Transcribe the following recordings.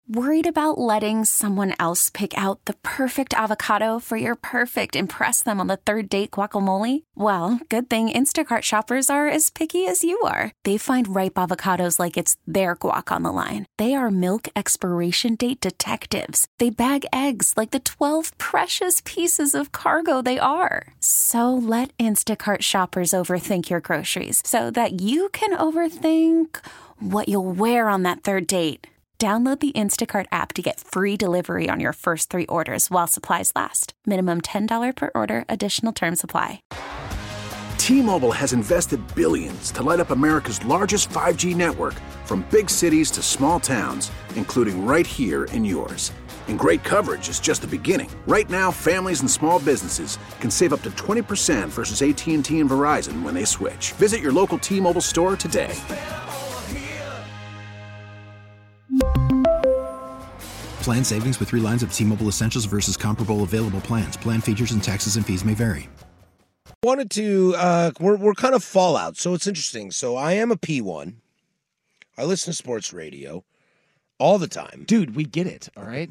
Worried about letting someone else pick out the perfect avocado for your perfect impress them on the third date guacamole? Well, good thing Instacart shoppers are as picky as you are. They find ripe avocados like it's their guac on the line. They are milk expiration date detectives. They bag eggs like the 12 precious pieces of cargo they are. So let Instacart shoppers overthink your groceries so that you can overthink what you'll wear on that third date. Download the Instacart app to get free delivery on your first 3 orders while supplies last. Minimum $10 per order. Additional terms apply. T-Mobile has invested billions to light up America's largest 5G network, from big cities to small towns, including right here in yours. And great coverage is just the beginning. Right now, families and small businesses can save up to 20% versus AT&T and Verizon when they switch. Visit your local T-Mobile store today. Plan savings with 3 lines of T-Mobile Essentials versus comparable available plans. Plan features and taxes and fees may vary. Wanted to, we're kind of fallout, so it's interesting. So I am a P1. I listen to sports radio all the time. Dude, we get it, all right?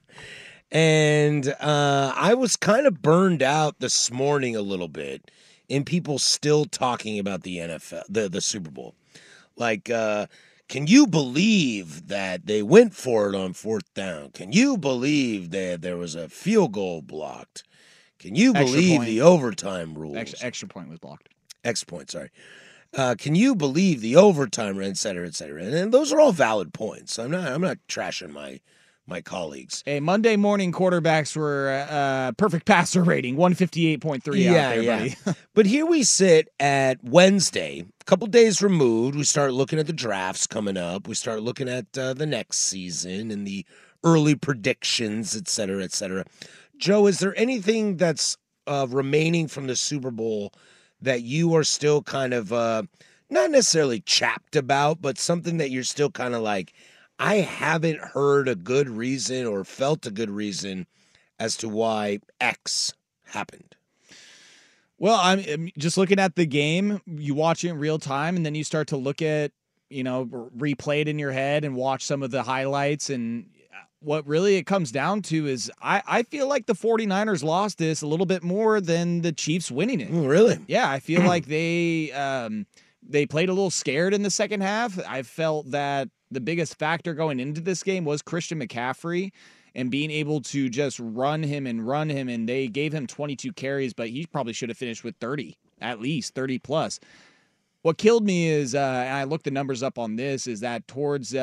And I was kind of burned out this morning a little bit in people still talking about the NFL, the Super Bowl. Like, can you believe that they went for it on 4th down? Can you believe that there was a field goal blocked? Can you believe the overtime rules? Extra point was blocked. Extra point, sorry. Can you believe the overtime, et cetera, et cetera? And those are all valid points. I'm not trashing my colleagues. Hey, Monday morning quarterbacks were perfect passer rating, 158.3 out there, buddy. But here we sit at Wednesday, a couple days removed. We start looking at the drafts coming up. We start looking at the next season and the early predictions, et cetera, et cetera. Joe, is there anything that's remaining from the Super Bowl that you are still kind of not necessarily chapped about, but something that you're still kind of like, I haven't heard a good reason or felt a good reason as to why X happened? Well, I'm just looking at the game. You watch it in real time, and then you start to look at, replay it in your head and watch some of the highlights. And what really it comes down to is I feel like the 49ers lost this a little bit more than the Chiefs winning it. Oh, really? Yeah, I feel like they played a little scared in the second half. I felt that the biggest factor going into this game was Christian McCaffrey and being able to just run him, and they gave him 22 carries, but he probably should have finished with 30, at least 30 plus. What killed me is, and I looked the numbers up on this, is that towards,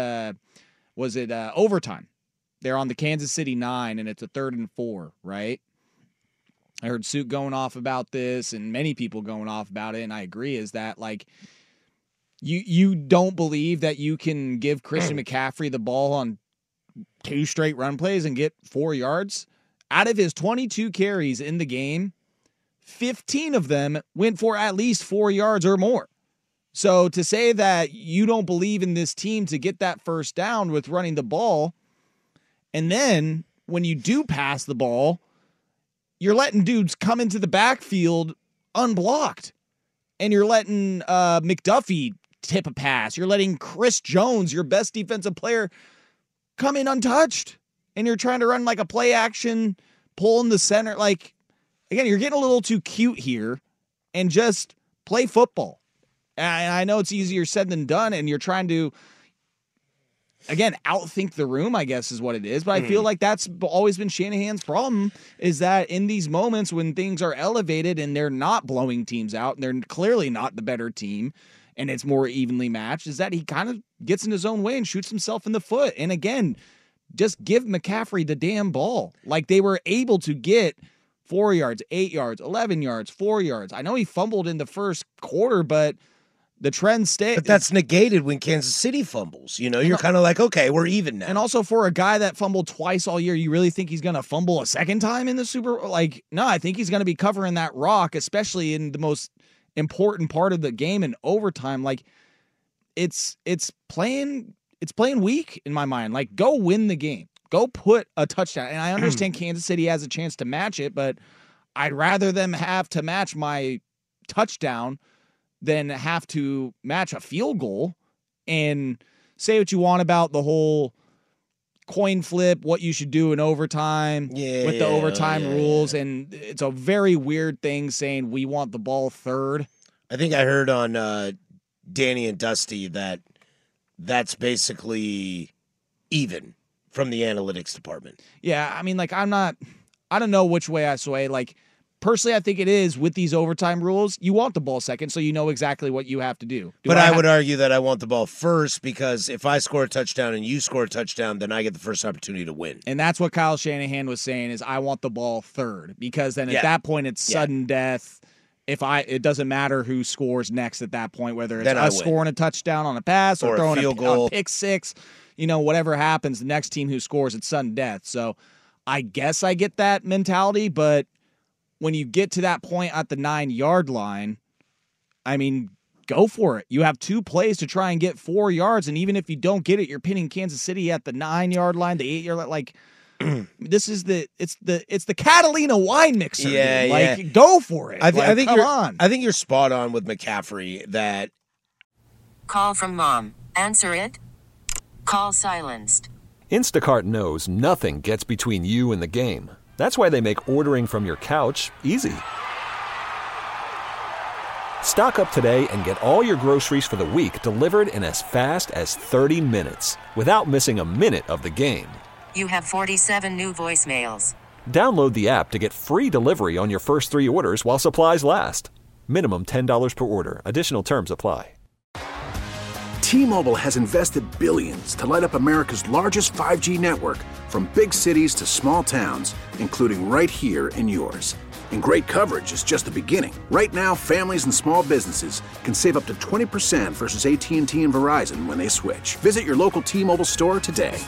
overtime? They're on the Kansas City 9, and it's a 3rd and 4, right? I heard Suit going off about this and many people going off about it, and I agree, is that, like, you don't believe that you can give Christian McCaffrey the ball on 2 straight run plays and get 4 yards? Out of his 22 carries in the game, 15 of them went for at least 4 yards or more. So to say that you don't believe in this team to get that first down with running the ball, and then when you do pass the ball, you're letting dudes come into the backfield unblocked. And you're letting McDuffie tip a pass. You're letting Chris Jones, your best defensive player, come in untouched. And you're trying to run like a play action, pull in the center. Like, again, you're getting a little too cute here, and just play football. And I know it's easier said than done, and you're trying to, again, outthink the room, I guess is what it is. But I feel like that's always been Shanahan's problem, is that in these moments when things are elevated and they're not blowing teams out, and they're clearly not the better team, and it's more evenly matched, is that he kind of gets in his own way and shoots himself in the foot. And again, just give McCaffrey the damn ball. Like, they were able to get 4 yards, 8 yards, 11 yards, 4 yards. I know he fumbled in the first quarter, but the trend stayed. But that's negated when Kansas City fumbles. You're kind of like, okay, we're even now. And also, for a guy that fumbled twice all year, you really think he's going to fumble a second time in the Super Bowl? Like, no, I think he's going to be covering that rock, especially in the most important part of the game in overtime. Like, it's playing weak in my mind. Like, go win the game. Go put a touchdown. And I understand Kansas City has a chance to match it, but I'd rather them have to match my touchdown than have to match a field goal. And say what you want about the whole coin flip what you should do in overtime with the overtime rules, and it's a very weird thing saying we want the ball third. I think I heard on Danny and Dusty that that's basically even from the analytics department. Yeah, I mean, like, I don't know which way I sway. Like, personally, I think it is with these overtime rules. You want the ball second, so you know exactly what you have to do. But I would argue that I want the ball first because if I score a touchdown and you score a touchdown, then I get the first opportunity to win. And that's what Kyle Shanahan was saying is I want the ball third because then at that point it's sudden death. It doesn't matter who scores next at that point, whether it's us scoring a touchdown on a pass or throwing field goal, a pick six, whatever happens, the next team who scores, it's sudden death. So I guess I get that mentality, but when you get to that point at the 9-yard line, I mean, go for it. You have 2 plays to try and get 4 yards, and even if you don't get it, you're pinning Kansas City at the 9-yard line, the 8-yard line. Like, this is it's the Catalina wine mixer. Yeah, go for it. I think you're spot on with McCaffrey that. Call from mom. Answer it. Call silenced. Instacart knows nothing gets between you and the game. That's why they make ordering from your couch easy. Stock up today and get all your groceries for the week delivered in as fast as 30 minutes without missing a minute of the game. You have 47 new voicemails. Download the app to get free delivery on your first 3 orders while supplies last. Minimum $10 per order. Additional terms apply. T-Mobile has invested billions to light up America's largest 5G network, from big cities to small towns, including right here in yours. And great coverage is just the beginning. Right now, families and small businesses can save up to 20% versus AT&T and Verizon when they switch. Visit your local T-Mobile store today.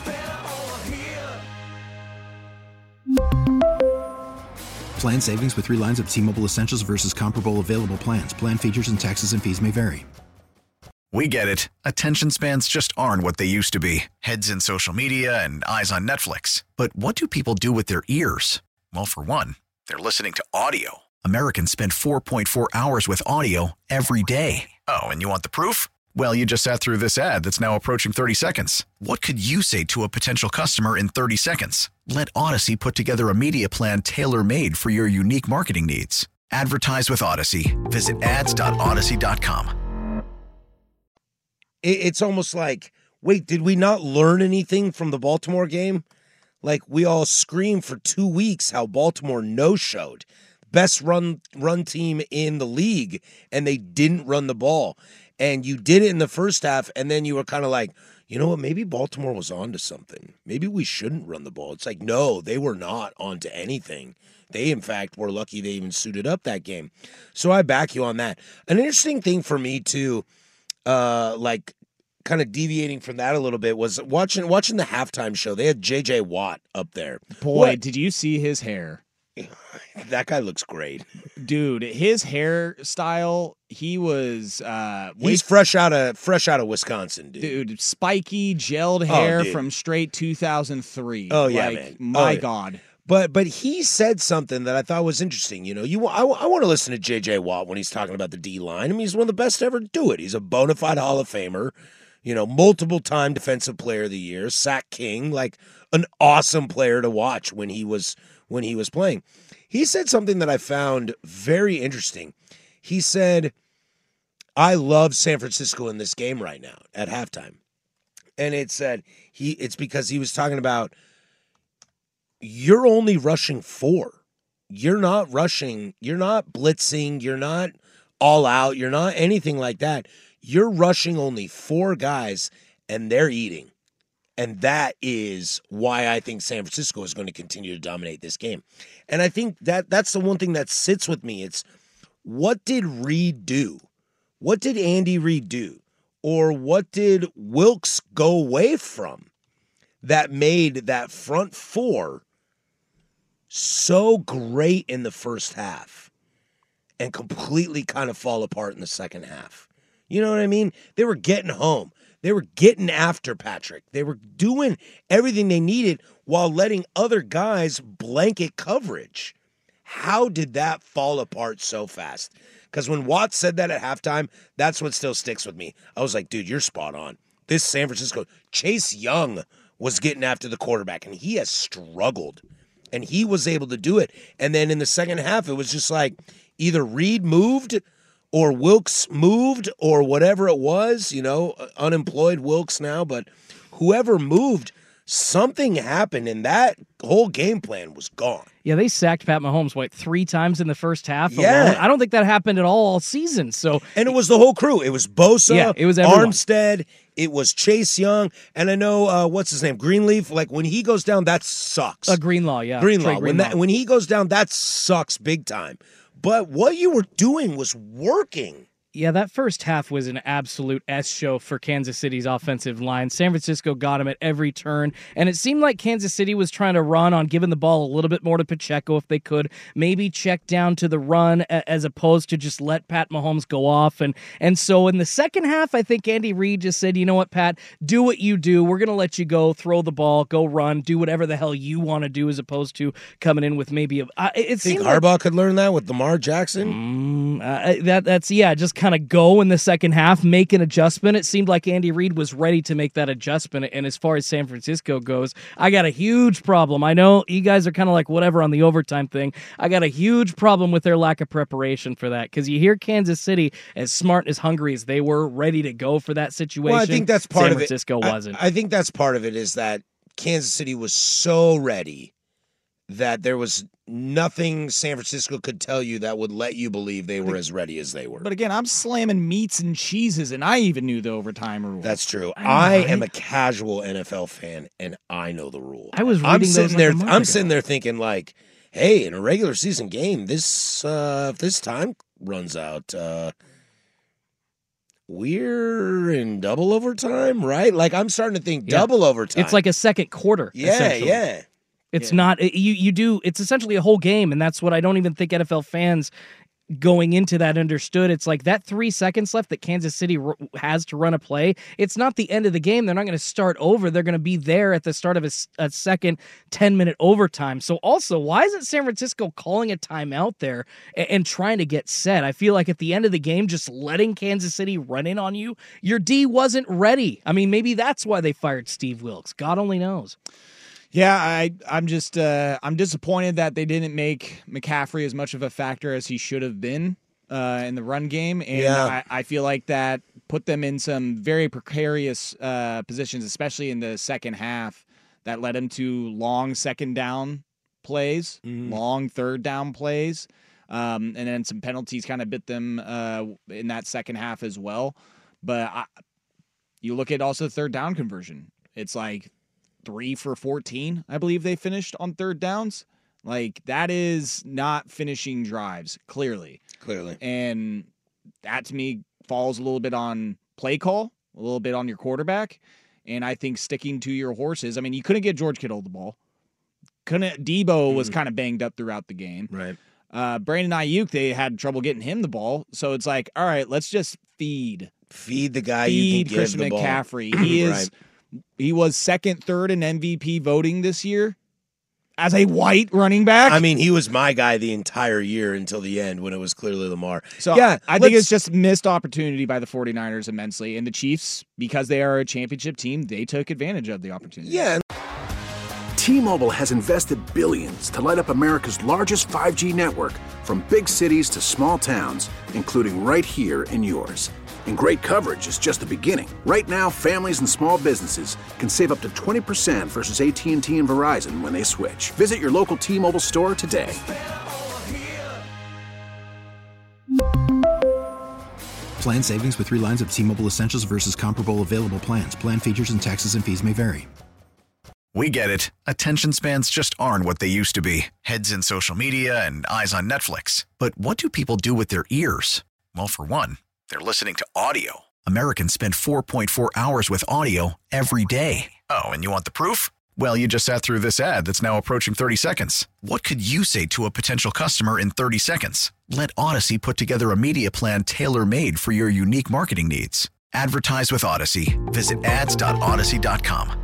Plan savings with 3 lines of T-Mobile Essentials versus comparable available plans. Plan features and taxes and fees may vary. We get it. Attention spans just aren't what they used to be. Heads in social media and eyes on Netflix. But what do people do with their ears? Well, for one, they're listening to audio. Americans spend 4.4 hours with audio every day. Oh, and you want the proof? Well, you just sat through this ad that's now approaching 30 seconds. What could you say to a potential customer in 30 seconds? Let Odyssey put together a media plan tailor-made for your unique marketing needs. Advertise with Odyssey. Visit ads.odyssey.com. It's almost like, wait, did we not learn anything from the Baltimore game? Like, we all screamed for 2 weeks how Baltimore no-showed. Best run team in the league, and they didn't run the ball. And you did it in the first half, and then you were kind of like, you know what, maybe Baltimore was onto something. Maybe we shouldn't run the ball. It's like, no, they were not onto anything. They, in fact, were lucky they even suited up that game. So I back you on that. An interesting thing for me, too, kind of deviating from that a little bit, was watching the halftime show. They had J.J. Watt up there. Boy, did you see his hair? That guy looks great. Dude, his hairstyle, he was he's fresh out of Wisconsin, dude. Dude, spiky, gelled hair from straight 2003. Oh, yeah, man. My God. But he said something that I thought was interesting. I want to listen to J.J. Watt when he's talking about the D-line. I mean, he's one of the best to ever do it. He's a bona fide Hall of Famer, multiple-time Defensive Player of the Year, sack king, like an awesome player to watch when he was playing. He said something that I found very interesting. He said, I love San Francisco in this game right now at halftime. And it's because he was talking about, you're only rushing 4. You're not rushing. You're not blitzing. You're not all out. You're not anything like that. You're rushing only 4 guys, and they're eating. And that is why I think San Francisco is going to continue to dominate this game. And I think that's the one thing that sits with me. It's, what did Reed do? What did Andy Reid do? Or what did Wilks go away from that made that front 4 so great in the first half and completely kind of fall apart in the second half? You know what I mean? They were getting home. They were getting after Patrick. They were doing everything they needed while letting other guys blanket coverage. How did that fall apart so fast? Because when Watts said that at halftime, that's what still sticks with me. I was like, dude, you're spot on. This San Francisco, Chase Young was getting after the quarterback, and he has struggled, and he was able to do it. And then in the second half, it was just like either Reed moved or Wilkes moved or whatever it was, unemployed Wilkes now, but whoever moved, something happened, and that whole game plan was gone. Yeah, they sacked Pat Mahomes, 3 times in the first half? Yeah. Alone? I don't think that happened at all season. And it was the whole crew. It was Bosa, it was everyone. Armstead, it was Chase Young, and I know, what's his name, Greenleaf. Like, when he goes down, that sucks. Greenlaw, yeah. Greenlaw. When he goes down, that sucks big time. But what you were doing was working. Yeah, that first half was an absolute S show for Kansas City's offensive line. San Francisco got him at every turn, and it seemed like Kansas City was trying to run on giving the ball a little bit more to Pacheco if they could, maybe check down to the run as opposed to just let Pat Mahomes go off. And so in the second half, I think Andy Reid just said, you know what, Pat, do what you do. We're going to let you go, throw the ball, go run, do whatever the hell you want to do as opposed to coming in with maybe it think Harbaugh could learn that with Lamar Jackson? That's just kind of go in the second half, make an adjustment. It seemed like Andy Reid was ready to make that adjustment. And as far as San Francisco goes, I got a huge problem. I know you guys are kind of like whatever on the overtime thing. I got a huge problem with their lack of preparation for that, because you hear Kansas City, as smart and as hungry as they were, ready to go for that situation. Well, I think that's part San of it. Francisco wasn't. I think that's part of it, is that Kansas City was so ready that there was nothing San Francisco could tell you that would let you believe they were as ready as they were. But again, I'm slamming meats and cheeses, and I even knew the overtime rule. That's true. I am a casual NFL fan, and I know the rule. I was reading I'm sitting there thinking, like, hey, in a regular season game, if this time runs out, we're in double overtime, right? Like, I'm starting to think double overtime. It's like a second quarter. Yeah. It's not, you do, it's essentially a whole game, and that's what I don't even think NFL fans going into that understood. It's like that 3 seconds left that Kansas City has to run a play. It's not the end of the game. They're not going to start over. They're going to be there at the start of a second 10-minute overtime. So also, why isn't San Francisco calling a timeout there and trying to get set? I feel like at the end of the game, just letting Kansas City run in on you, your D wasn't ready. I mean, maybe that's why they fired Steve Wilkes. God only knows. Yeah, I'm just I'm disappointed that they didn't make McCaffrey as much of a factor as he should have been in the run game, and I feel like that put them in some very precarious positions, especially in the second half. That led them to long second down plays, long third down plays, and then some penalties kind of bit them in that second half as well. But you look at also third down conversion; it's like 3 for 14, I believe they finished on third downs. Like, that is not finishing drives, clearly. And that, to me, falls a little bit on play call, a little bit on your quarterback, and I think sticking to your horses. I mean, you couldn't get George Kittle the ball. Debo was kind of banged up throughout the game. Right. Brandon Ayuk, they had trouble getting him the ball. So it's like, all right, let's just feed the guy you can give Christian the ball. McCaffrey. He is... Right. He was second, third in MVP voting this year as a white running back. I mean, he was my guy the entire year until the end when it was clearly Lamar. So yeah, I think it's just missed opportunity by the 49ers immensely. And the Chiefs, because they are a championship team, they took advantage of the opportunity. Yeah. T-Mobile has invested billions to light up America's largest 5G network, from big cities to small towns, including right here in yours. And great coverage is just the beginning. Right now, families and small businesses can save up to 20% versus AT&T and Verizon when they switch. Visit your local T-Mobile store today. Plan savings with 3 lines of T-Mobile Essentials versus comparable available plans. Plan features and taxes and fees may vary. We get it. Attention spans just aren't what they used to be. Heads in social media and eyes on Netflix. But what do people do with their ears? Well, for one, they're listening to audio. Americans spend 4.4 hours with audio every day. Oh, and you want the proof? Well, you just sat through this ad that's now approaching 30 seconds. What could you say to a potential customer in 30 seconds? Let Odyssey put together a media plan tailor-made for your unique marketing needs. Advertise with Odyssey. Visit ads.odyssey.com.